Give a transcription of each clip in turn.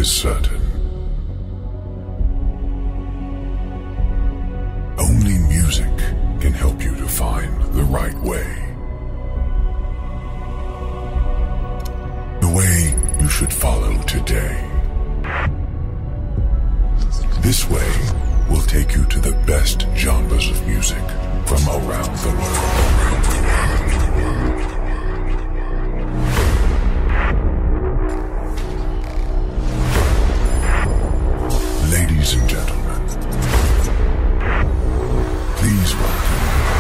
is certain. Only music can help you to find the right way. The way you should follow today. This way will take you to the best genres of music from around the world. Ladies and gentlemen, please welcome.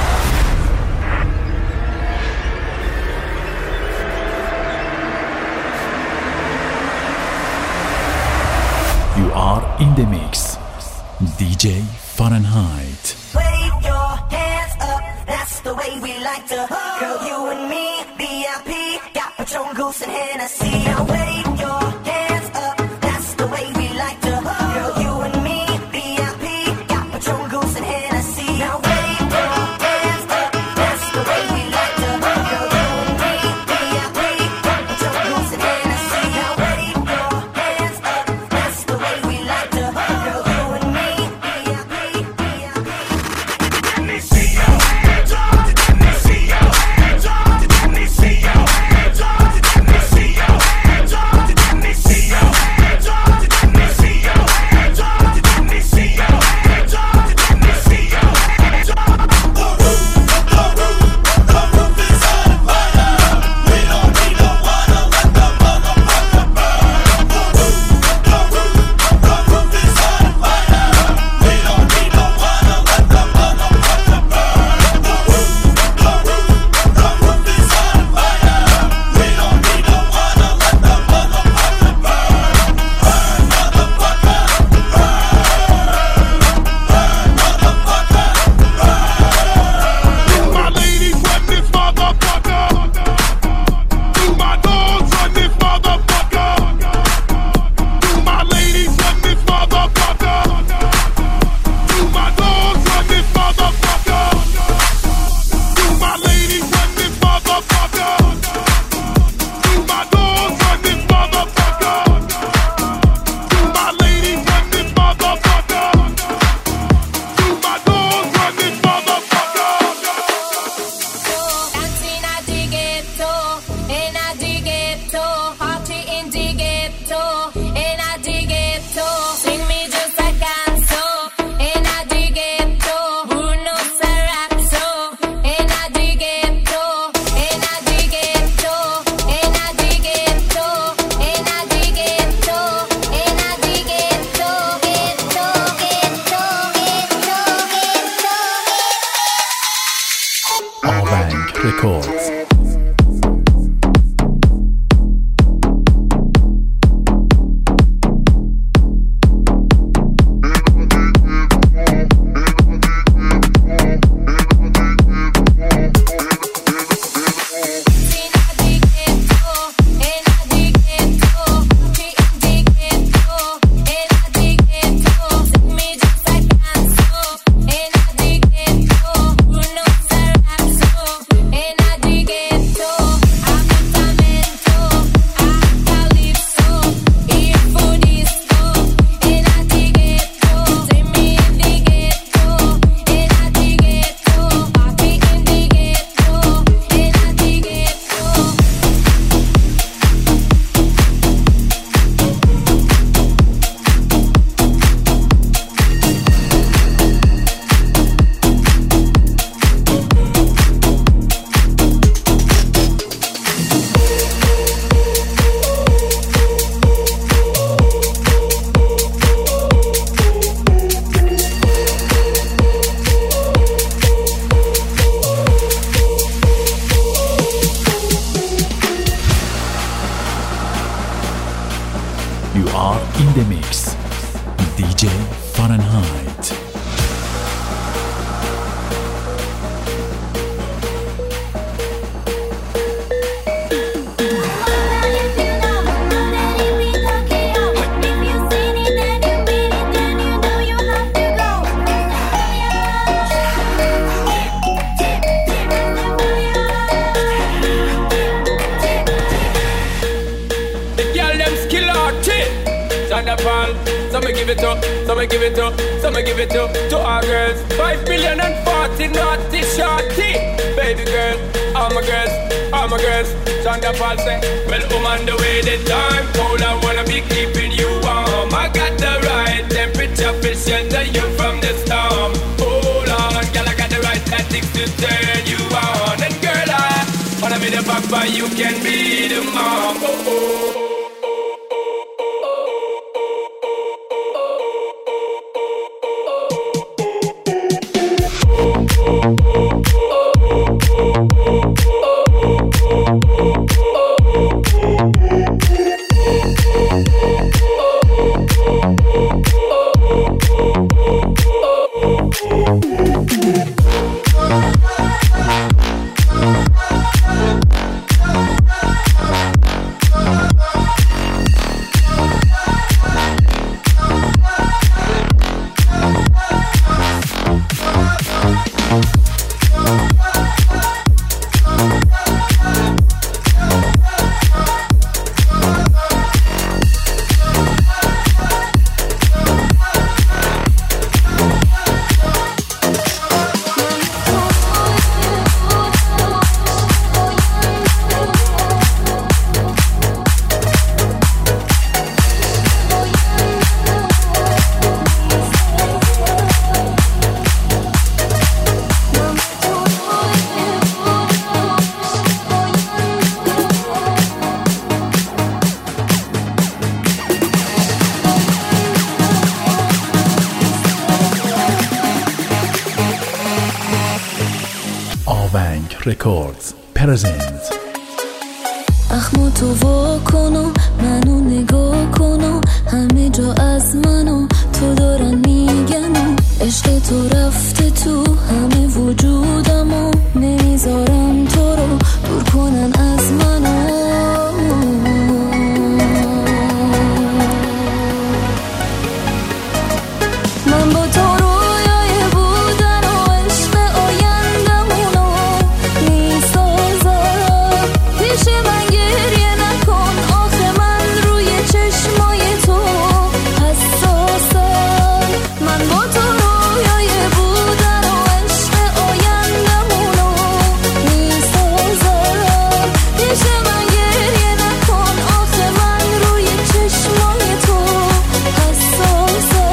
You are in the mix. DJ Fahrenheit. Wave your hands up, that's the way we like to. Girl, you and me, VIP, got Patron, Goose, and Hennessy. Now wave your hands up, that's the way we like to. Girl, you and me, VIP, got Patron, Goose, and Hennessy. Now wave your hands up, that's the way we like to. Girl, you and me, VIP, got Patron, Goose, and Hennessy. Now wave your hands up, that's the way we like to. Girl, you and me, VIP, VIP. Let me see your hands up. Let me see your hands up. Let me see your hands up. Let me see your hands up. Let me see your hands up. Let me see your hands up. Let me see your hands up. Let me see your hands up. The roof is on fire. We don't need no water, let the motherfucker burn. The roof is on fire. We don't need no water, let the motherfucker burn. The roof is on fire. We don't need no water, let the motherfucker burn. Burn, motherfucker, burn. My ladies run this motherfucker. Do my dogs run this motherfucker. Do my ladies run this motherfucker. Do my dogs run this motherfucker. Do my ladies run this motherfucker. Do my dogs run this motherfucker. Do my ladies run this motherfucker. Do my dogs run this motherfucker. Dancing at the ghetto, in at the ghetto, party in the ghetto, in at the ghetto. Sing me just a canso, in at the ghetto, Bruno Sarazzo, in at the ghetto, in at the ghetto, in at the ghetto, in at the ghetto, in at the ghetto, ghetto, ghetto, ghetto, ghetto. Bank Records. You are in the mix. DJ Fahrenheit. Thunderfall. So me give it up, so me give it up, so me give it up to our girls. 5,040,000 naughty shorty. Baby girl, all my girls, all my girls. Thunderfall say, well, I'm on the way, the time cold, I wanna be keeping you warm. I got the right temperature for shelter you from the storm. Hold on, girl, I got the right tactics to turn you on. And girl, I wanna be the papa, you can be the mom. Oh, oh. Records present. اخمو تو وا کنم منو نگاه کنم همه جا از منو تو دارن میگن عشق تو رفته تو همه وجودمو نمیذارم تو رو دور کنن از منو من با تو رویای بودن و عشق آیندمونو میسازم پیش من گریه نکن آخه من روی چشمای تو حساسم من با تو رویای بودن و عشق آیندمونو میسازم پیش من گریه نکن آخه من روی چشمای تو حساسم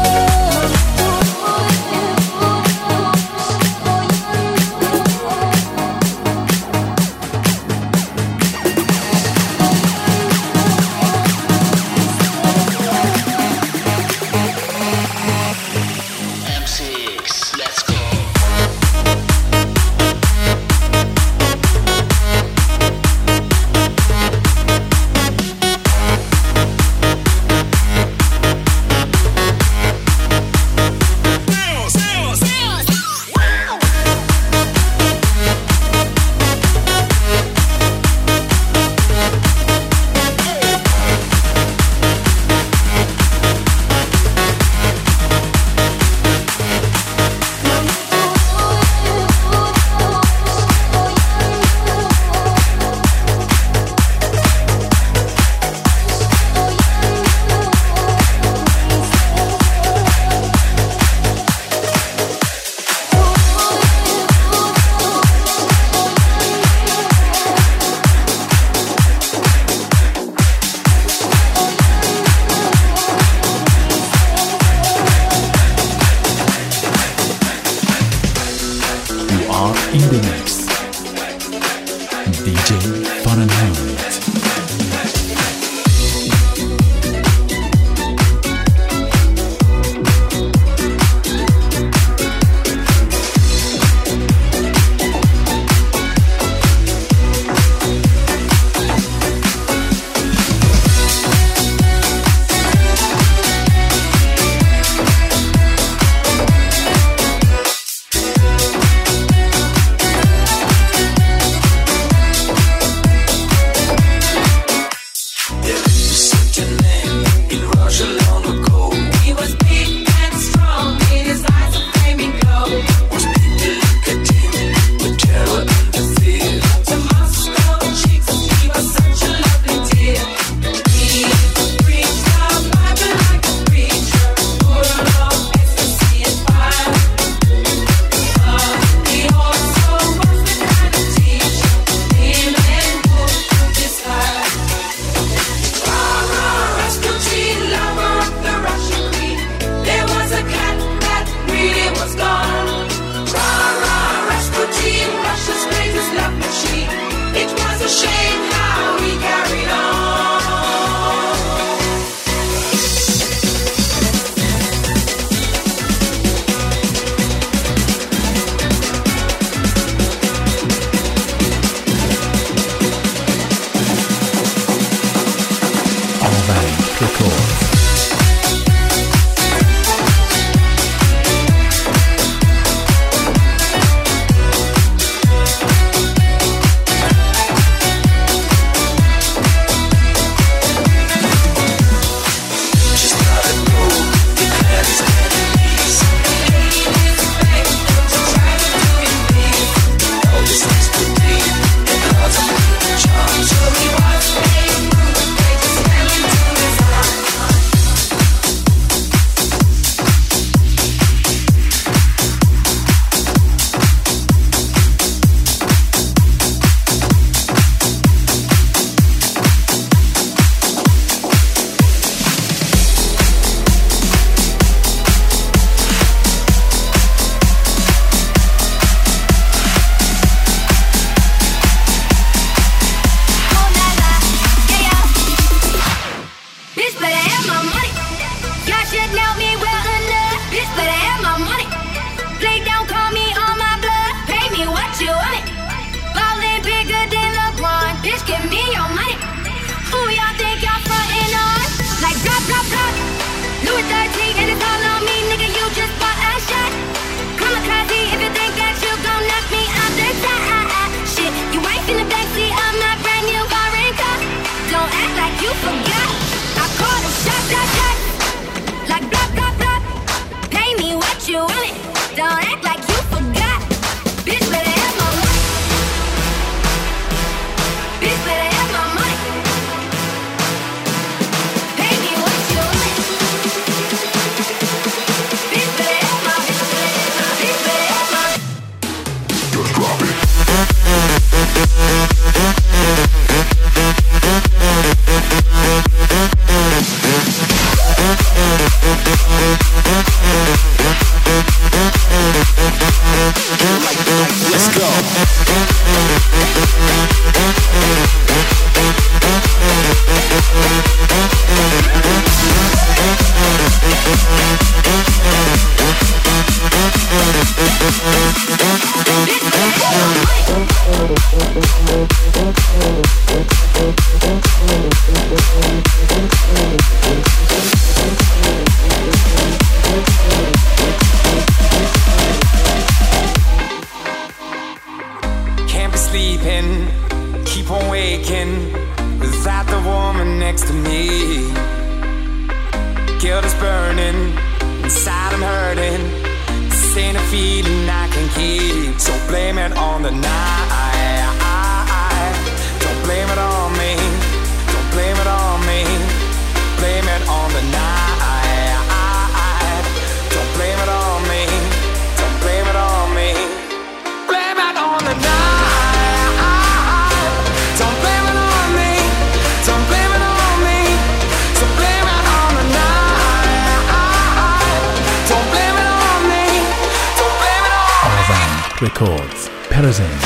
M6, let's go. In the mix, DJ Fahrenheit. sleeping, keep on waking without the woman next to me. Guilt is burning, inside I'm hurting. This ain't a feeling I can keep, so blame it on the night. Don't blame it on me, don't blame it on me. Blame it on the night. Don't blame it on me, don't blame it on me. Blame it on the night. Don't blame it on me, don't blame it on me. So blame it on the night. Don't blame it on me, don't blame it on me. Avant Records presents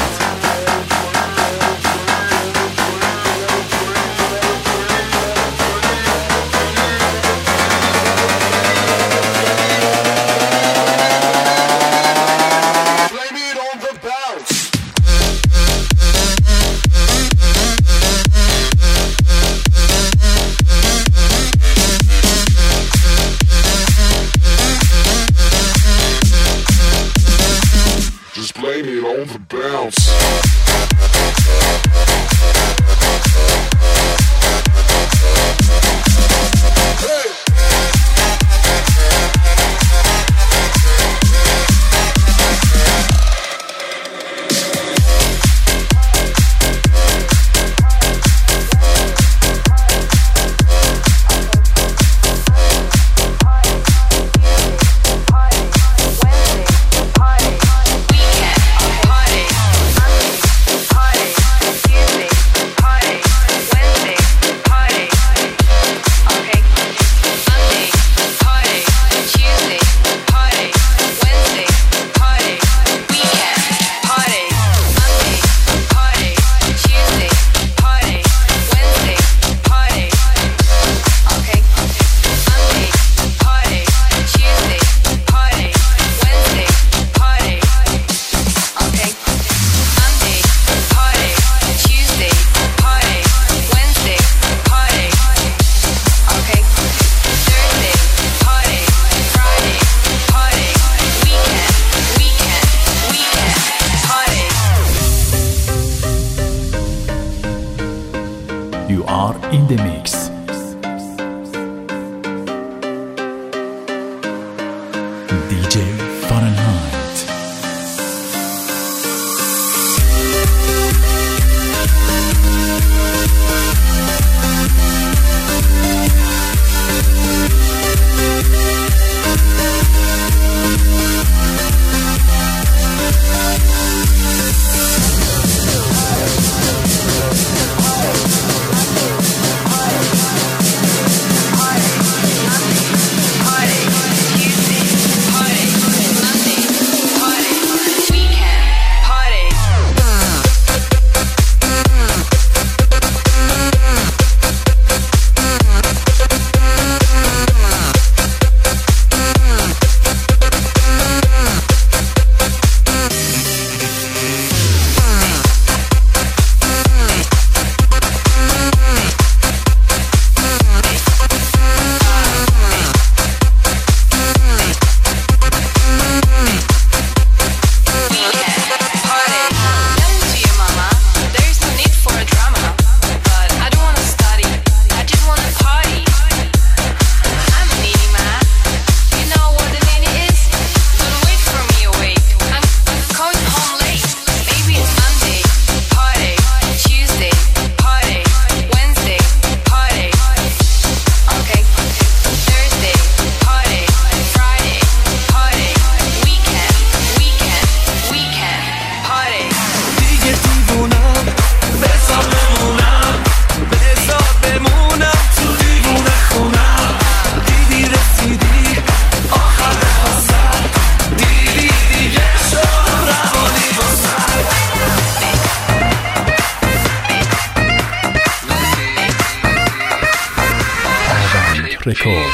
You are in the mix. DJ Fahrenheit. Records.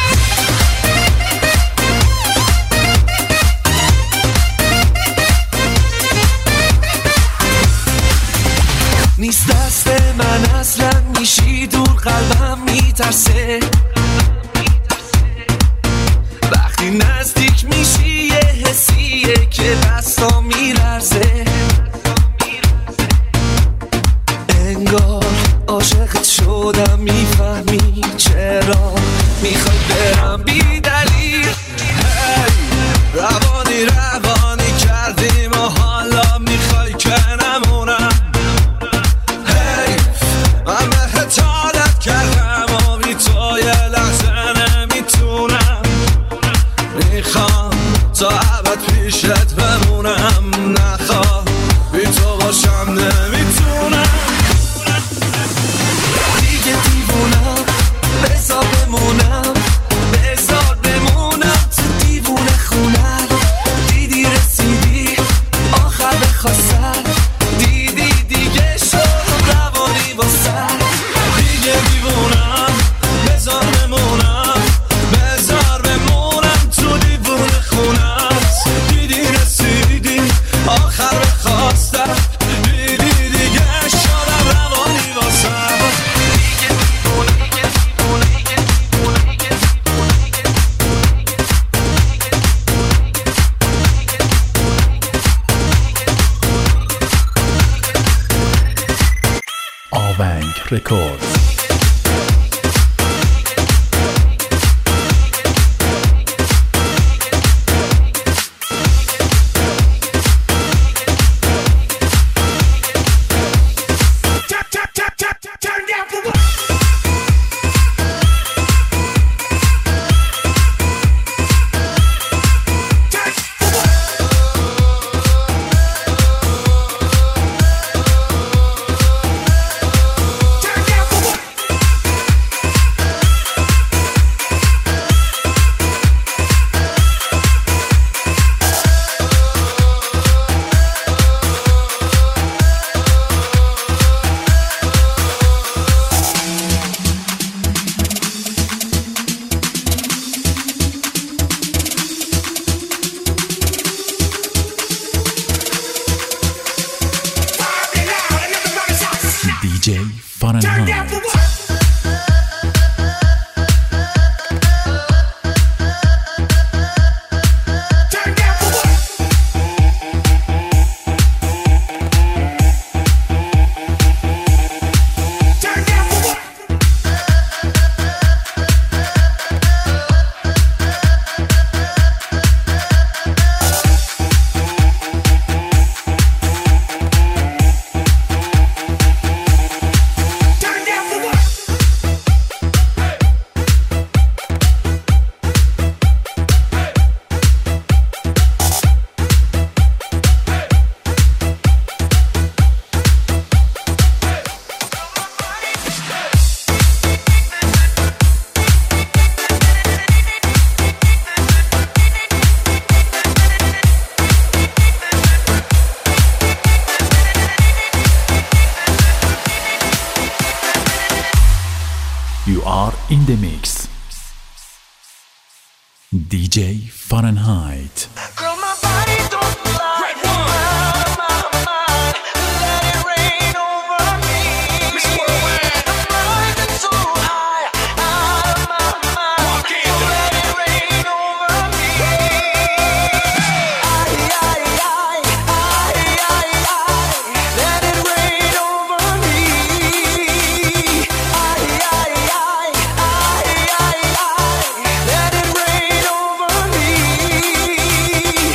نیست دست من اصلا میشی دور قلبم میترسه وقتی نزدیک میشی یه حسیه که دستا میلرزه را میخوای برم بی دلیل. روانی روانی کردیم و حالا میخوای که نمونم. من بهت عادت کردم و بی تو یه لحظه نمیتونم. میخوام تا ابد پیشت بمونم، نخواه بی تو باشم نمیتونم. دیگه دیوونم، بذار بمونم، بذار بمونم تو دیوونه خونم. دیدی رسیدی آخر بخواستم، دیدی دیگه شد روانی واسم. دیگه دیوونم، بذار بمونم، بذار بمونم تو دیوونه خونم. دیدی رسیدی آخر بخواستم، دیدی دیگه شدم روانی واسم. آونگ رکورد. DJ Fahrenheit. You are in the mix. DJ Fahrenheit. Girl, my body don't lie. My mind, let it rain over me. I'm rising so high, out of my mind. So let it rain over me. Let it rain over me. Let it rain over me.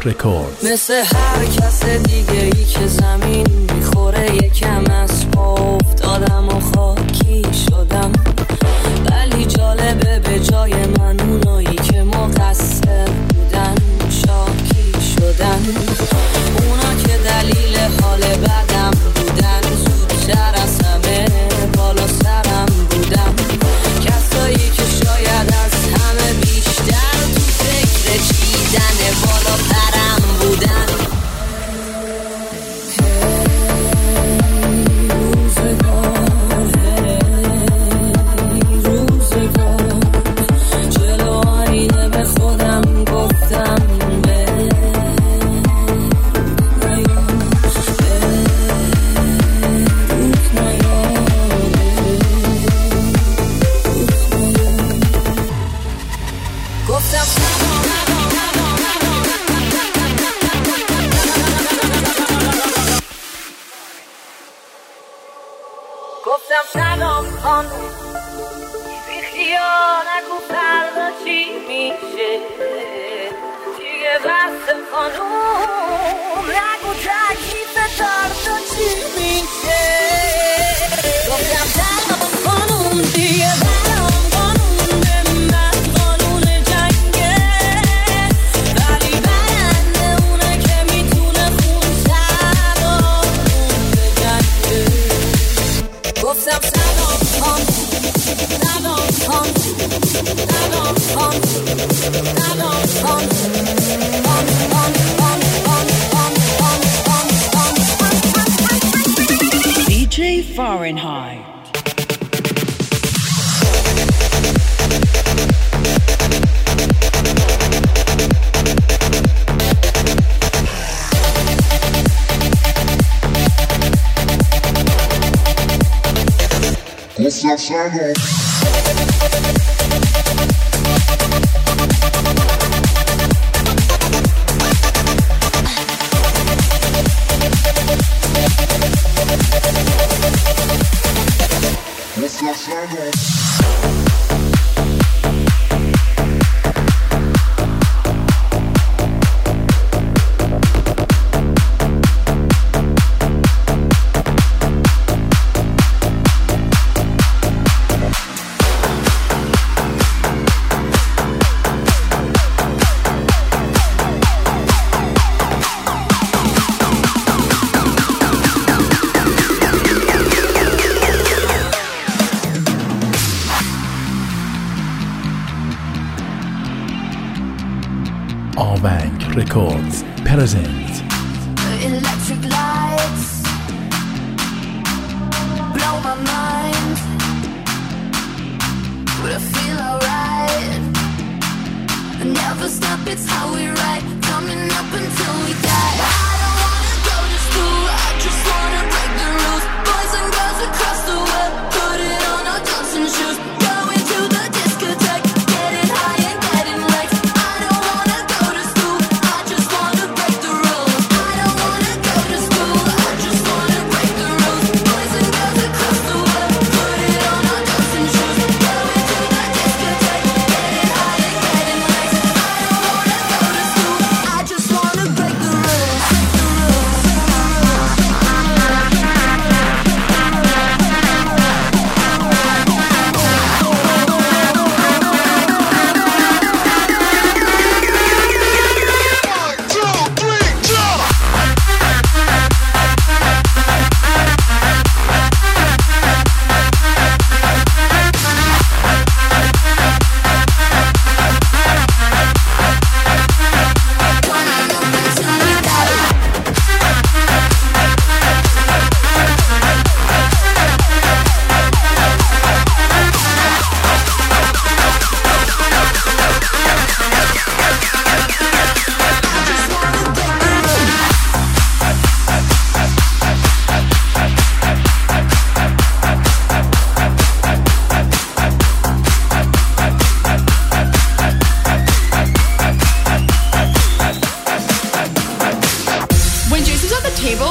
Records. مثل هر کس دیگه ای که زمین میخوره یکم از پا افتادم و خاکی شدم، ولی جالبه به جای من اونایی که مقصر بودن شاکی شدن. اونا که دلیل حال بدم بودن زودتر از همه بالا سرم بودن. کسایی که شاید از همه بیشتر تو فکر چیدن بالا پرم بودن. روزگار جلو آینه به خودم گفتم گفتم سلام خانم، بی خیال نگو فردا چی میشه دیگه، بس خانم نگو تکلیف فردا چی میشه. گفتم سلام خانم دیگه برام قانون من قانون جنگه، ولی برنده اونه که میتونه خون سرامون بجنگه. گفتم سلام خان، سلام خان، سلام خان، سلام خان، DJ Fahrenheit. Gustave Sano. Gustave Sano. Avank Records present Electric lights blow my mind, but I feel alright. I never stop, it's how we ride, coming up until we die. I don't wanna go to school, I just wanna break the rules. Boys and girls across the world, put it on our dancing shoes. Going to the discotheque, getting high and getting wrecked. I don't wanna go to school, I just wanna break the rules.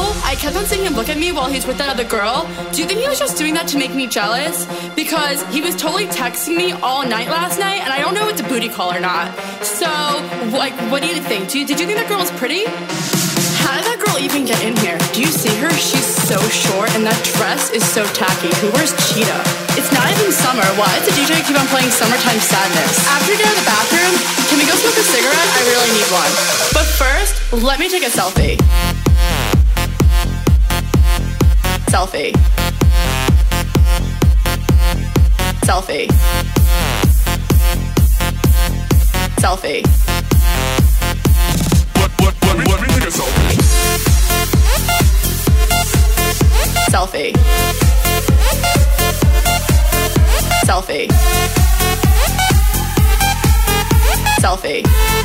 I kept on seeing him look at me while he's with that other girl. Do you think he was just doing that to make me jealous? Because he was totally texting me all night last night, and I don't know if it's a booty call or not. So, like, what do you think? Did you think that girl was pretty? How did that girl even get in here? Do you see her? She's so short, and that dress is so tacky. Who wears cheetah? It's not even summer. Why does the DJ keep on playing Summertime Sadness? After we get out of the bathroom, can we go smoke a cigarette? I really need one. But first, let me take a selfie. Selfie. Selfie. Selfie. Let me take a selfie. Selfie. Selfie. Selfie.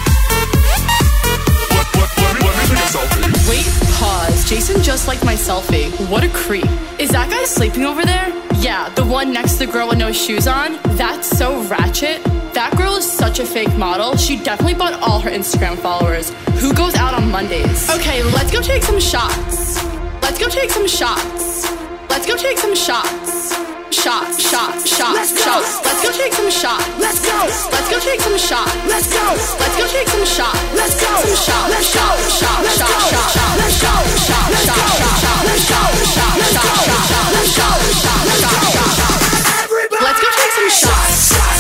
Let me take a selfie. Wait, pause. Jason just liked my selfie. What a creep. Is that guy sleeping over there? Yeah, the one next to the girl with no shoes on. That's so ratchet. That girl is such a fake model. She definitely bought all her Instagram followers. Who goes out on Mondays? Okay, let's go take some shots. Let's go take some shots. Let's go take some shots. Shots, shots, shots, shots. Let's go take some shots. Let's go. Let's go take some shots. Let's go. Let's go take some shots. Let's go. Some shots. Let's go. Shot, shot, shot, shot. Let's go. Shot, shot, shot, shot. Let's go. Shot, shot, shot, shot. Let's go. Shot, shot, shot, shot. Let's go take some shots.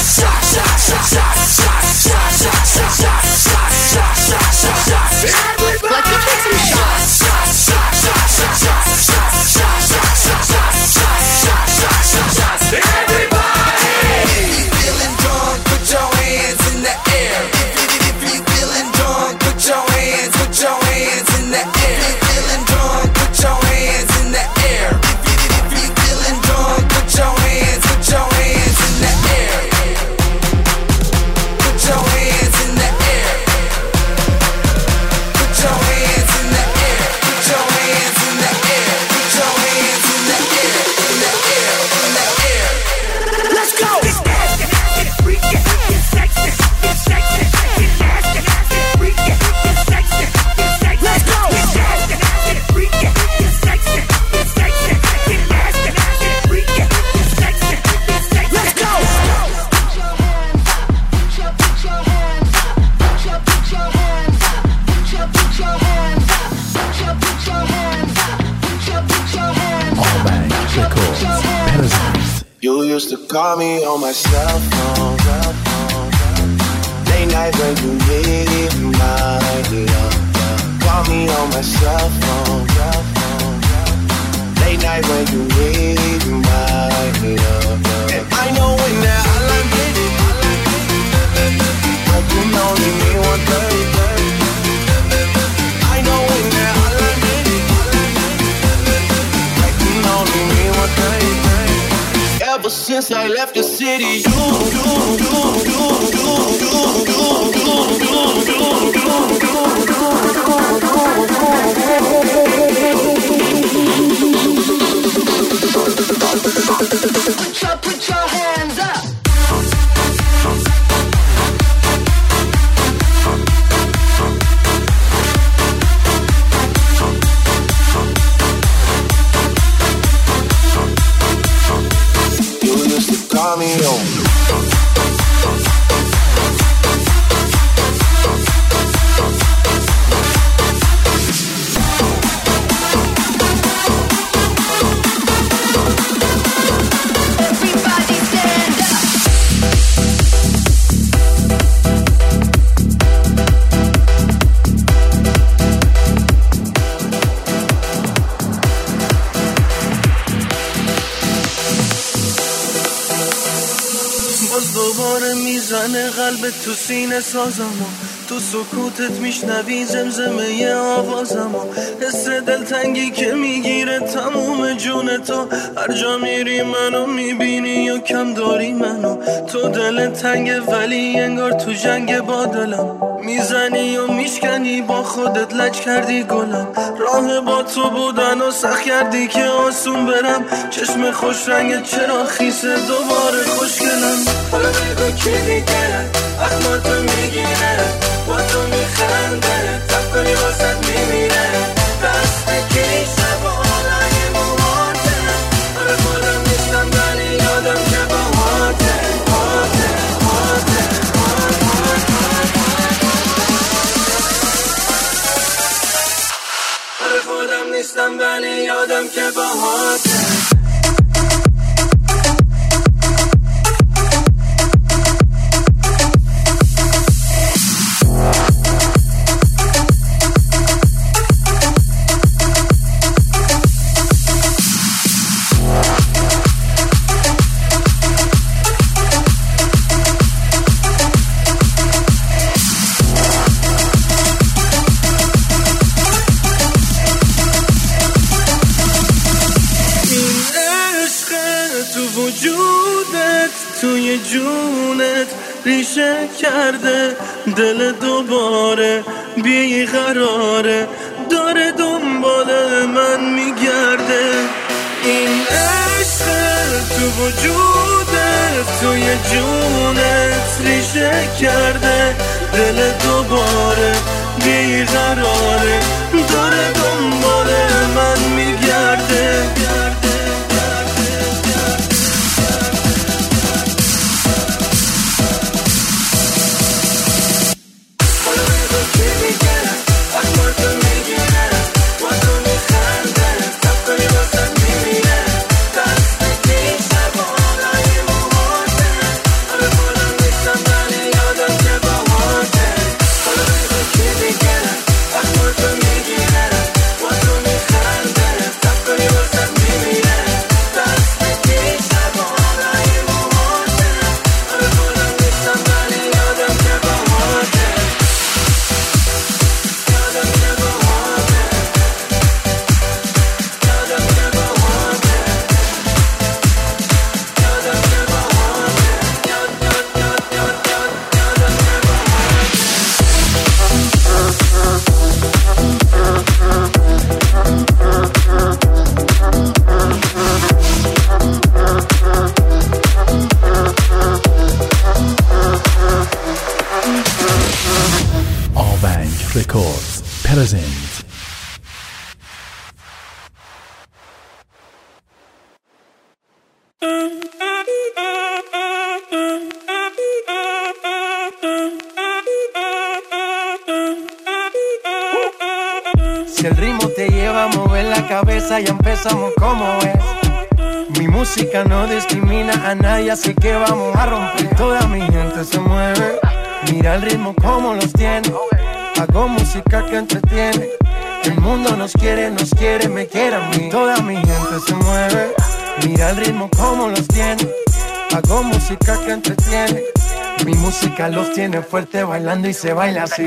Let's go take some shots. You used to call me on my cell phone. Late night when you need my love. Call me on my cell phone. Late night when you need my love. And I know when that alarm hits, I can only mean one thing. I know when that alarm hits, I can only mean one thing. Ever since I left the city, Put your hands up. Call me on. Everybody stand up. باز دوباره میزنه قلبت تو سینه سازمو تو سکوتت میشنوی زمزمه آوازمو حس دلتنگی که میگیره تموم جون تو هر جا میری منو میبینی یا کم داری منو تو دل تنگه ولی انگار تو جنگ با دلم میزنی و میشکنی با خودت لج کردی گلم راه با تو بودن و سخت کردی که آسون برم چشم خوش رنگ چرا خیسه دوباره خوشگلم حالا بگو کی دیگه اخماتو میگیره با تو میخنده تب کنی واسد میمیره دست کیسه بالای موهاته آره خودم نیستم ولی یادم که باهاته آره خودم نیستم ولی یادم که باهاته توی جونت ریشه کرده دل دوباره بیقراره داره دنبال من میگرده این عشق تو وجودت توی جونت ریشه کرده دل دوباره بیقراره داره دنبال من میگرده Records present. Si el ritmo te lleva a mover la cabeza, ya empezamos como es. Mi música no discrimina a nadie, así que vamos a romper. Toda mi gente se mueve, mira el ritmo como los tiene. Hago música que entretiene. El mundo nos quiere, me quiere a mí. Toda mi gente se mueve, mira el ritmo como los tiene. Hago música que entretiene. Mi música los tiene fuerte bailando y se baila así.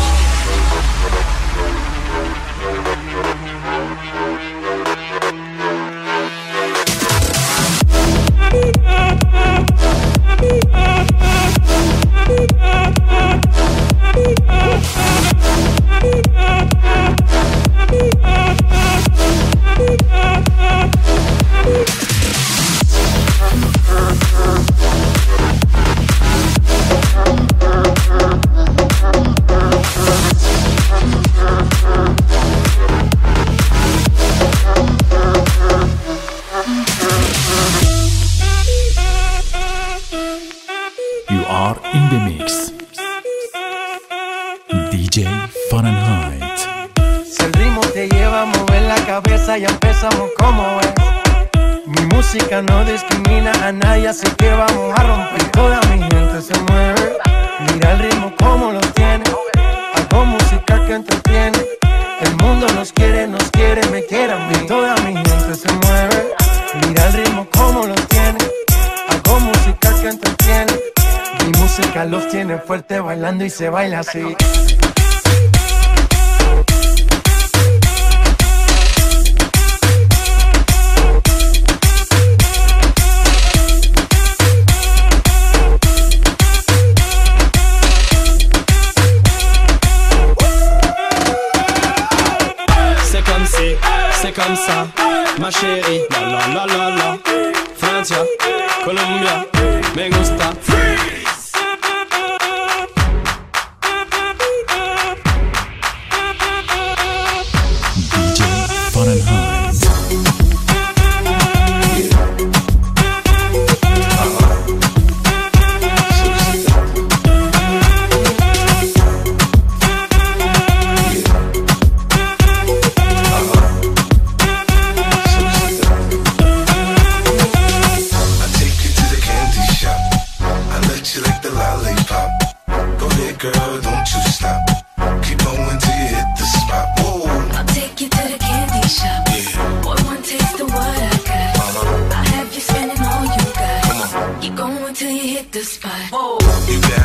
In the mix, DJ Fahrenheit. Si el ritmo te lleva a mover la cabeza, ya empezamos como es. Mi música no discrimina a nadie, así que vamos a romper. Toda mi gente se mueve, mira el ritmo como lo tiene. Hago música que entretiene. El mundo nos quiere, me quiere a mí. Toda mi gente se mueve, mira el ritmo como lo tiene. Hago música que entretiene. Mi música los tiene fuerte bailando y se baila así. C'est comme ça, ma chérie. La la la la la. Francia, Colombia, me gusta. Freeze.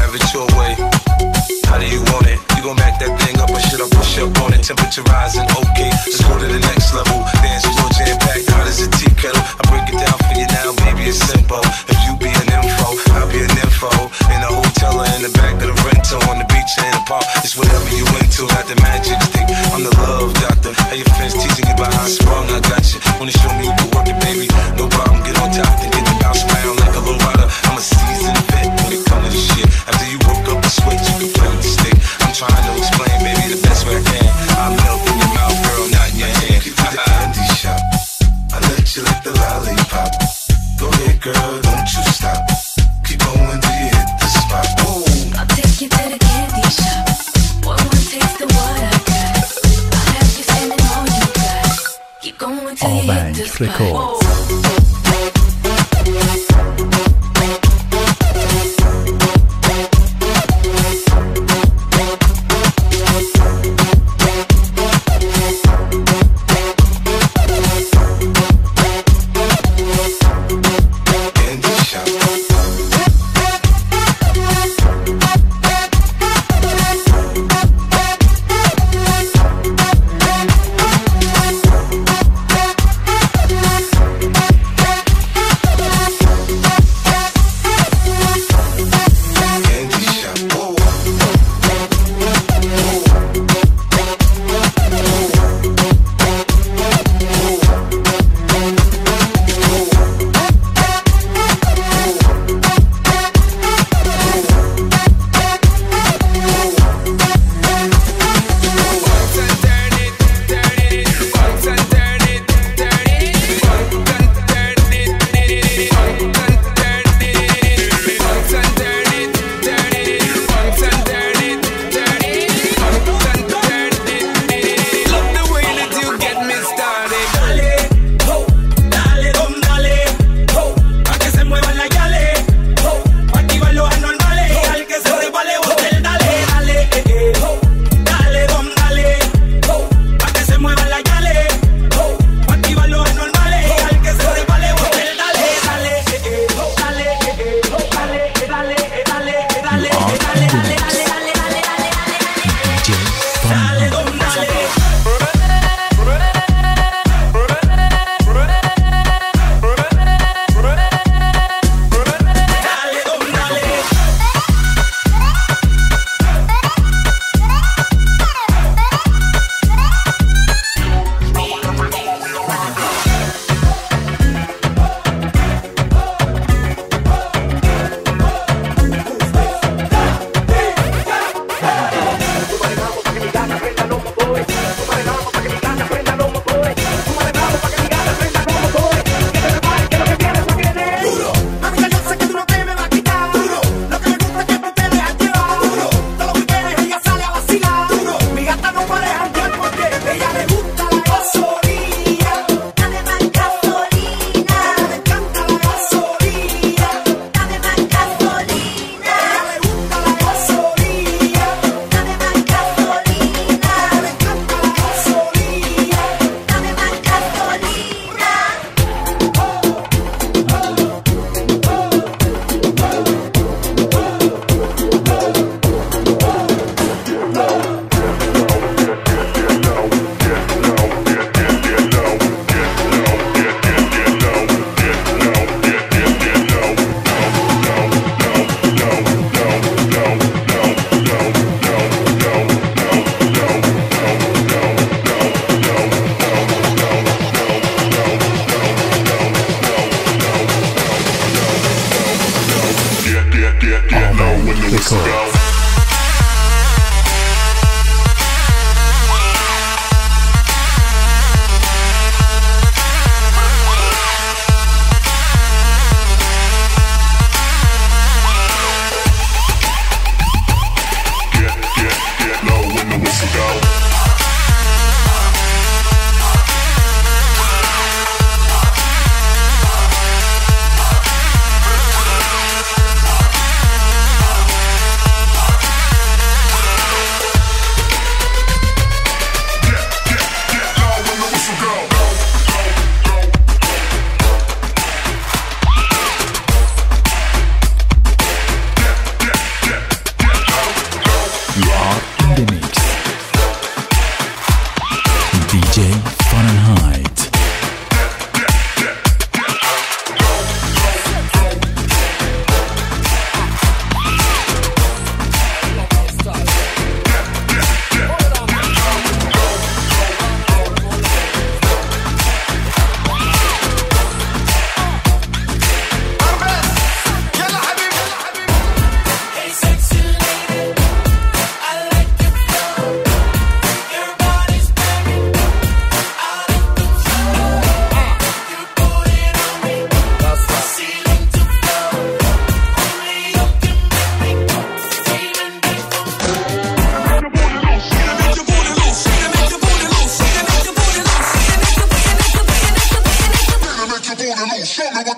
have it your way. How do you want it? You gon' back that thing up or should I push up on it? Temperature rising, okay, let's go to the next level. Dance floor jam packed, hot as a tea kettle. I break it down for you now, baby, it's simple. If you be an info, I'll be an info. In a hotel or in the back of the rental, on the beach or in the park, it's whatever you into. Got the magic stick, I'm the love doctor. How your friends teaching you about how I sprung, I got you. Wanna show me you can work it, baby? No problem, get on top and get the bounce around like a low rider. I'm a seasoned vet when it comes to this shit. After you work up the sweat, you can play with the stick. I'm trying to explain, baby, the best way I can. I'm melt in your mouth, girl, not in your hand. Get to the candy shop, I let you lick the lollipop. Go ahead, girl, don't you stop. Keep going till you hit the spot. Whoa. I'll take you to the candy shop. One more taste of what I got. I'll have you spending all you got. Keep going till you hit the spot. Whoa.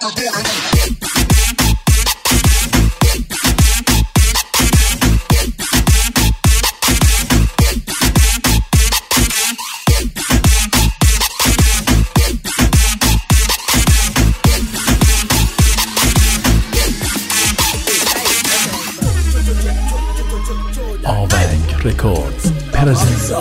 Avank Records presents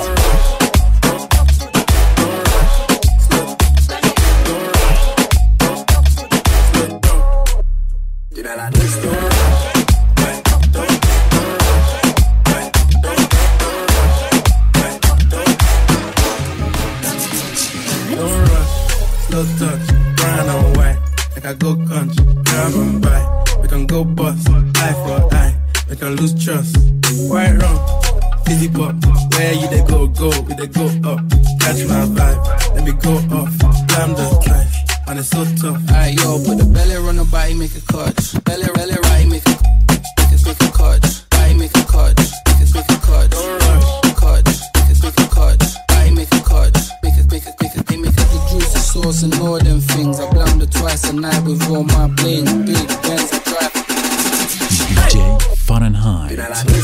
slow touch, brown and white. Like I go country, grab and buy. We can go bust, eye for eye. We can lose trust. White rum, fizzy pop. Where you they go, we they go up. Catch my vibe, let me go off. Blam the life, and it's so tough. Alright, yo, put the belly on the body, make a clutch. Belly right, make a clutch. Body make a clutch, make a clutch. Don't rush, clutch, make a clutch. Body make a clutch, make a the juice, the sauce, and all them things. I blammed it twice a night with all my bling. Big Benz, I drive. DJ Fahrenheit.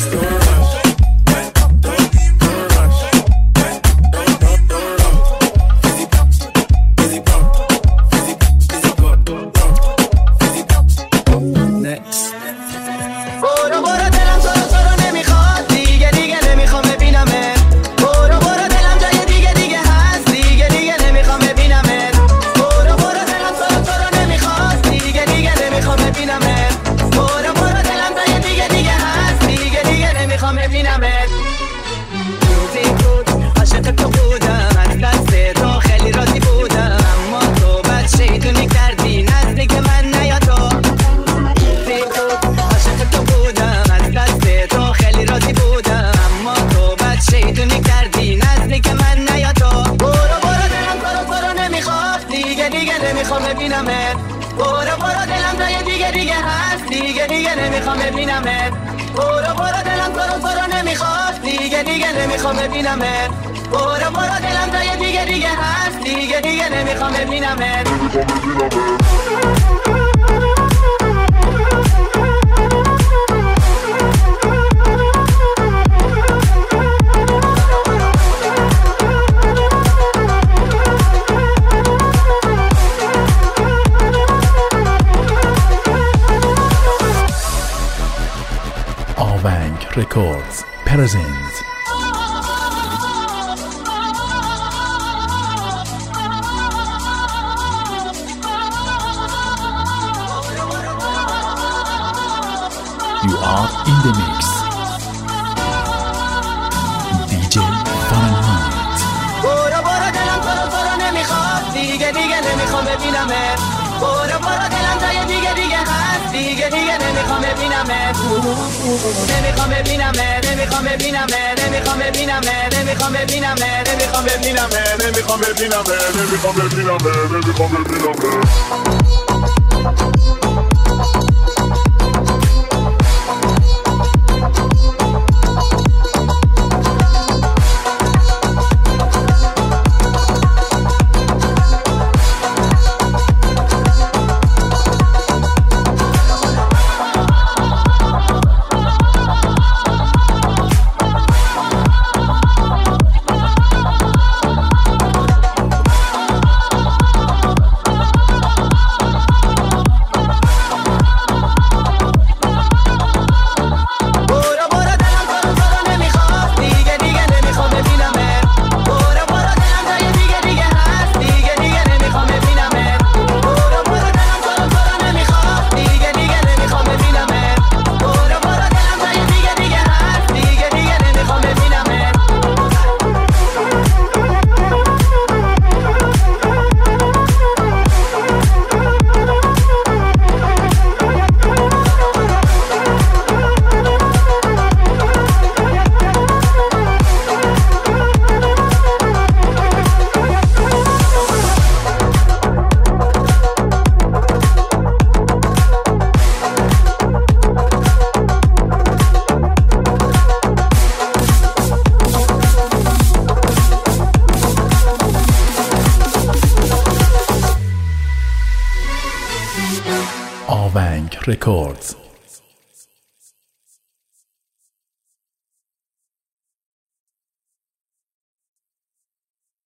Avank Records presents You are in the mix. DJ Fahrenheit. برو دلم تو رو نمیخواد دیگه نمیخوام ببینمت. برو دلم جای دیگه هست دیگه نمیخوام ببینمت. نمیخوام ببینمت. آونگ رکوردز.